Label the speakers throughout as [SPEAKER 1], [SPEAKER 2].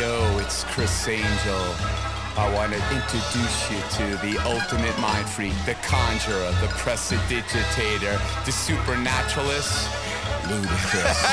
[SPEAKER 1] Yo, it's Chris Angel. I want to introduce you to the ultimate mind freak, the conjurer, the prestidigitator, the supernaturalist, Ludacris.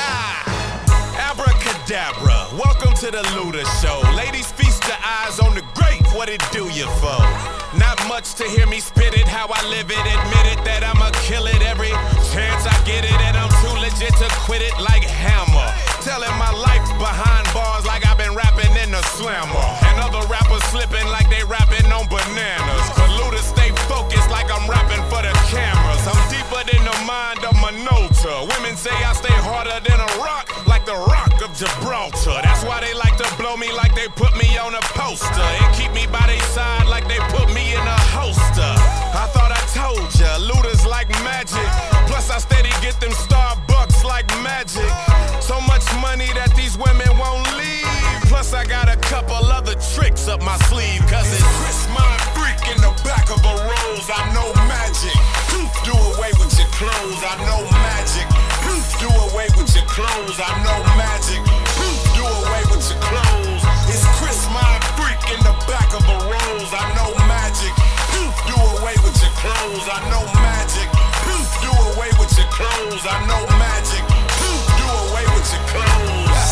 [SPEAKER 2] Abracadabra, welcome to the Luda Show. Ladies, feast your eyes on the great, what it do you for? Not much to hear me spit it, how I live it, admit it that I'ma kill it every chance I get it, and I'm too legit to quit it like Hammer. Telling my life behind bars like I've been rapping in a slammer, and other rappers slipping like they rapping on bananas. But Luda stay focused like I'm rapping for the cameras. I'm deeper than the mind of Minota. Women say I stay harder than a rock, like the Rock of Gibraltar. That's why they like to blow me like they put me on a poster, and keep me by their side like they put me in a holster. I thought I told ya, Luda's like magic. Plus I steady get them Starbucks like magic. So much money that these women won't leave. Plus I got a couple other tricks up my sleeve, cause it's Chris Mind Freak in the back of a Rolls. I know magic. Do away with your clothes, I know magic. Do away with your clothes, I know magic. Do away with your clothes. It's Chris Mind Freak in the back of a Rolls. I know magic. Do away with your clothes, I know magic. Do away with your clothes, I know magic. Do away with your clothes.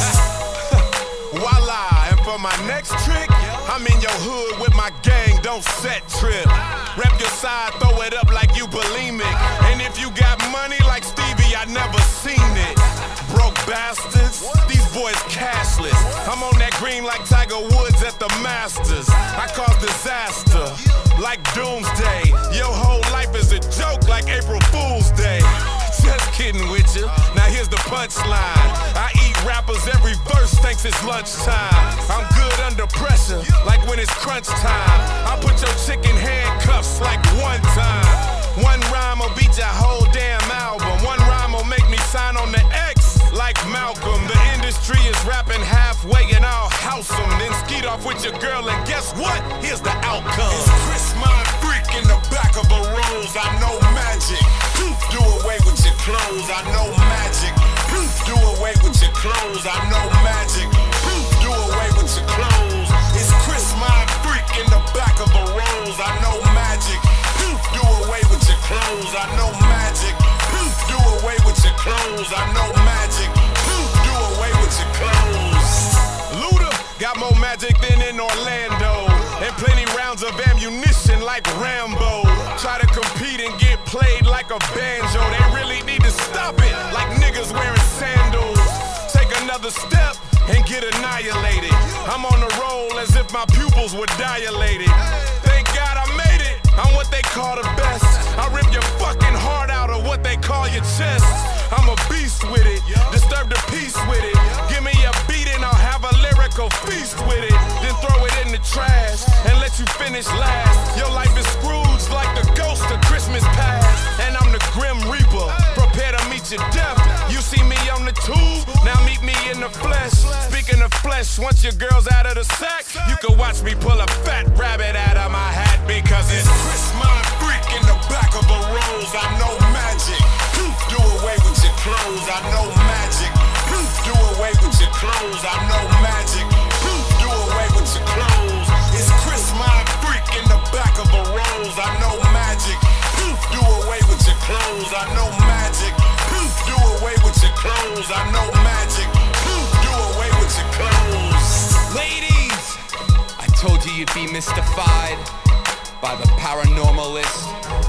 [SPEAKER 2] Voila, and for my next trick, I'm in your hood with my gang, don't set trip. Rep your side, throw it up like you bulimic. And if you got money like Stevie, I never seen it. Broke bastards, these boys cashless. I'm on that green like Tiger Woods at the Masters. I cause disaster, like Doomsday. Your whole life is a joke like April Fool's Day. Just kidding with you, now here's the punchline. I eat rappers every verse thinks it's lunchtime. I'm good under pressure, like when it's crunch time. I put your chick in handcuffs like one time. One rhyme will beat your whole damn album. One rhyme will make me sign on the X like Malcolm. The industry is rapping halfway and I'll house them. Then skeet off with your girl and guess what? Here's the outcome. It's Chris Mind Freak in the back of a Rolls. I know magic. Do away with your clothes, I know magic. Do away with your clothes, I know magic. Do away with your clothes. It's Chris Mind Freak in the back of a Rolls. I know magic. Do away with your clothes, I know magic. Do away with your clothes, I know magic. Do away with your clothes. Luda got more magic than in Orlando, and plenty rounds of ammunition like Rambo. Try to compete and get played like a banjo. They really need to stop it, like niggas wearing sandals. Take another step and get annihilated. I'm on the roll as if my pupils were dilated. Thank God I made it, I'm what they call the best. I rip your fucking heart out of what they call your chest. I'm a beast with it, disturb the peace with it. Give me a beat and I'll have a lyrical feast with it. Then throw it in the trash and let you finish last. Your life is Scrooge like the ghost of Christmas past. And I'm the Grim Reaper, prepare to meet your death. You see me on the tube, now meet me in the flesh. Speaking of flesh, once your girl's out of the sack, you can watch me pull a fat rabbit out of my hat. Because it's Chris Mind Freak in the back of a Rolls. I know magic. Do away with your clothes, I know magic. Do away with your clothes, I know magic. Do away with your clothes. It's Chris Mind Freak in the back of a Rolls. I know magic. Do away with your clothes, I know magic. Do away with your clothes, I know magic. Do away with your clothes.
[SPEAKER 1] Ladies, I told you you'd be mystified by the paranormalist,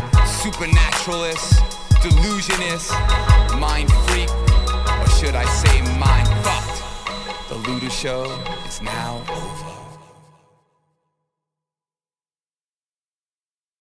[SPEAKER 1] supernaturalist, delusionist, mind freak, or should I say mind fucked. The Luda Show is now over.